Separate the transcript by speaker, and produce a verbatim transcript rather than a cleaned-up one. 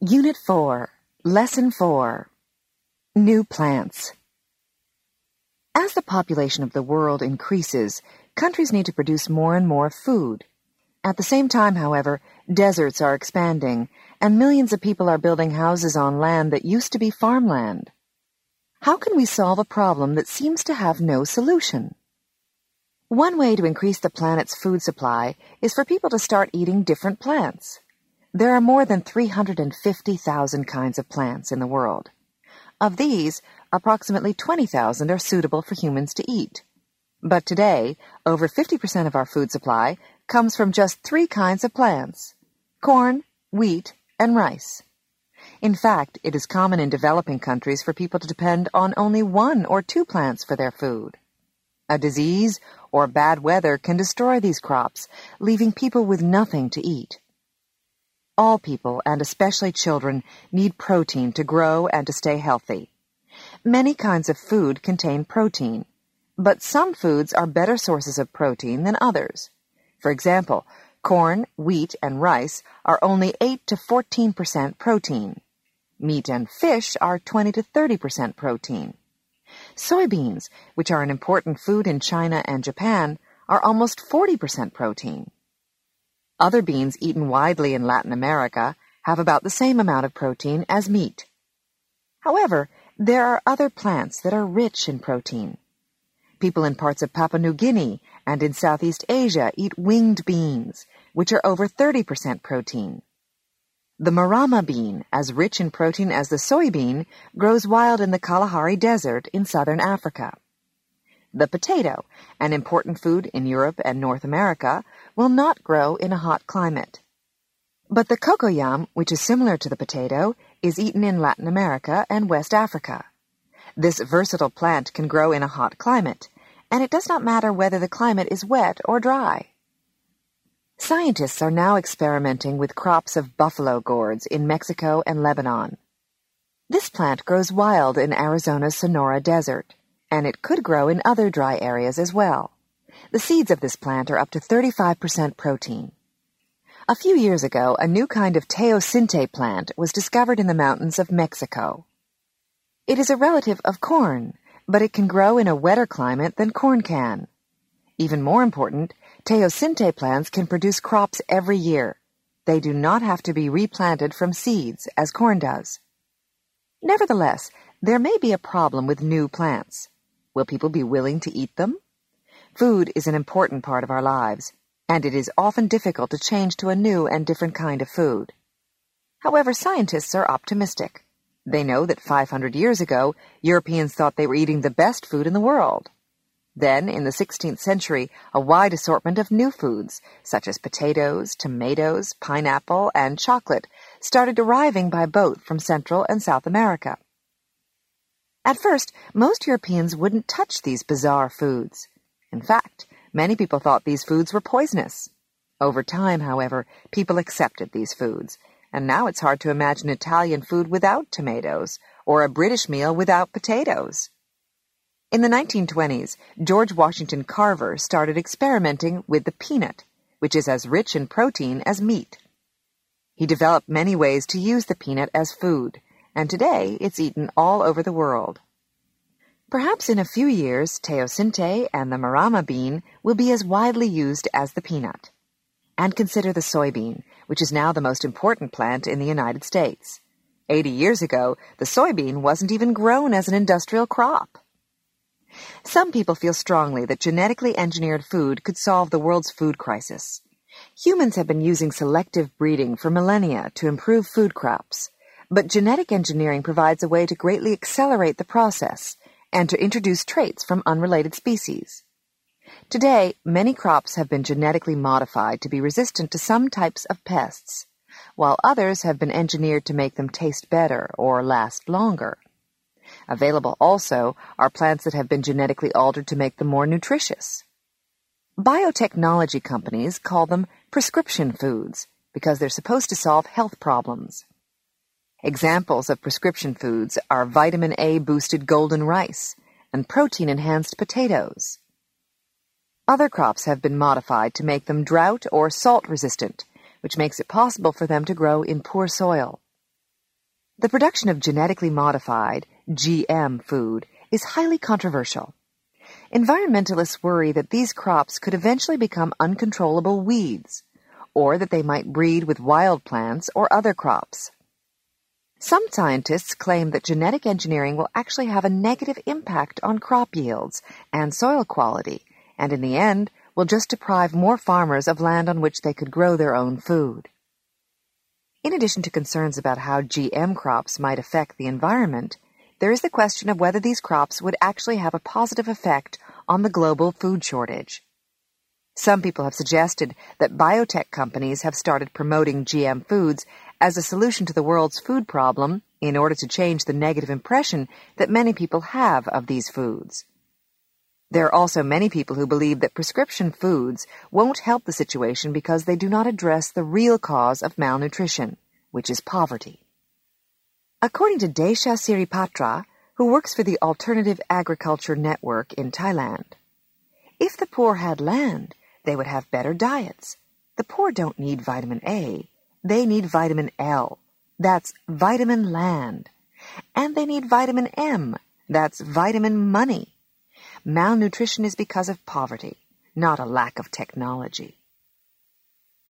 Speaker 1: Unit four, Lesson four, New Plants. As the population of the world increases, countries need to produce more and more food. At the same time, however, deserts are expanding, and millions of people are building houses on land that used to be farmland. How can we solve a problem that seems to have no solution? One way to increase the planet's food supply is for people to start eating different plants. There are more than three hundred fifty thousand kinds of plants in the world. Of these, approximately twenty thousand are suitable for humans to eat. But today, over fifty percent of our food supply comes from just three kinds of plants: corn, wheat, and rice. In fact, it is common in developing countries for people to depend on only one or two plants for their food. A disease or bad weather can destroy these crops, leaving people with nothing to eat. All people, and especially children, need protein to grow and to stay healthy. Many kinds of food contain protein, but some foods are better sources of protein than others. For example, corn, wheat, and rice are only eight to fourteen percent protein. Meat and fish are twenty to thirty percent protein. Soybeans, which are an important food in China and Japan, are almost forty percent protein. Other beans eaten widely in Latin America have about the same amount of protein as meat. However, there are other plants that are rich in protein. People in parts of Papua New Guinea and in Southeast Asia eat winged beans, which are over thirty percent protein. The marama bean, as rich in protein as the soybean, grows wild in the Kalahari Desert in southern Africa. The potato, an important food in Europe and North America, will not grow in a hot climate. But the cocoyam, which is similar to the potato, is eaten in Latin America and West Africa. This versatile plant can grow in a hot climate, and it does not matter whether the climate is wet or dry. Scientists are now experimenting with crops of buffalo gourds in Mexico and Lebanon. This plant grows wild in Arizona's Sonora Desert, and it could grow in other dry areas as well. The seeds of this plant are up to thirty-five percent protein. A few years ago, a new kind of teosinte plant was discovered in the mountains of Mexico. It is a relative of corn, but it can grow in a wetter climate than corn can. Even more important, teosinte plants can produce crops every year. They do not have to be replanted from seeds, as corn does. Nevertheless, there may be a problem with new plants. Will people be willing to eat them? Food is an important part of our lives, and it is often difficult to change to a new and different kind of food. However, scientists are optimistic. They know that five hundred years ago, Europeans thought they were eating the best food in the world. Then, in the sixteenth century, a wide assortment of new foods, such as potatoes, tomatoes, pineapple, and chocolate, started arriving by boat from Central and South America. At first, most Europeans wouldn't touch these bizarre foods. In fact, many people thought these foods were poisonous. Over time, however, people accepted these foods, and now it's hard to imagine Italian food without tomatoes, or a British meal without potatoes. In the nineteen twenties, George Washington Carver started experimenting with the peanut, which is as rich in protein as meat. He developed many ways to use the peanut as food, and today it's eaten all over the world. Perhaps in a few years, teosinte and the marama bean will be as widely used as the peanut. And consider the soybean, which is now the most important plant in the United States. Eighty years ago, the soybean wasn't even grown as an industrial crop. Some people feel strongly that genetically engineered food could solve the world's food crisis. Humans have been using selective breeding for millennia to improve food crops, but genetic engineering provides a way to greatly accelerate the process and to introduce traits from unrelated species. Today, many crops have been genetically modified to be resistant to some types of pests, while others have been engineered to make them taste better or last longer. Available also are plants that have been genetically altered to make them more nutritious. Biotechnology companies call them prescription foods because they're supposed to solve health problems. Examples of prescription foods are vitamin A-boosted golden rice and protein-enhanced potatoes. Other crops have been modified to make them drought or salt resistant, which makes it possible for them to grow in poor soil. The production of genetically modified, G M food is highly controversial. Environmentalists worry that these crops could eventually become uncontrollable weeds, or that they might breed with wild plants or other crops. Some scientists claim that genetic engineering will actually have a negative impact on crop yields and soil quality, and in the end will just deprive more farmers of land on which they could grow their own food. In addition to concerns about how G M crops might affect the environment, there is the question of whether these crops would actually have a positive effect on the global food shortage. Some people have suggested that biotech companies have started promoting G M foods as a solution to the world's food problem in order to change the negative impression that many people have of these foods. There are also many people who believe that prescription foods won't help the situation because they do not address the real cause of malnutrition, which is poverty. According to Desha Siripatra, who works for the Alternative Agriculture Network in Thailand, if the poor had land, they would have better diets. The poor don't need vitamin A. They need vitamin L. That's vitamin land. And they need vitamin M. That's vitamin money. Malnutrition is because of poverty, not a lack of technology.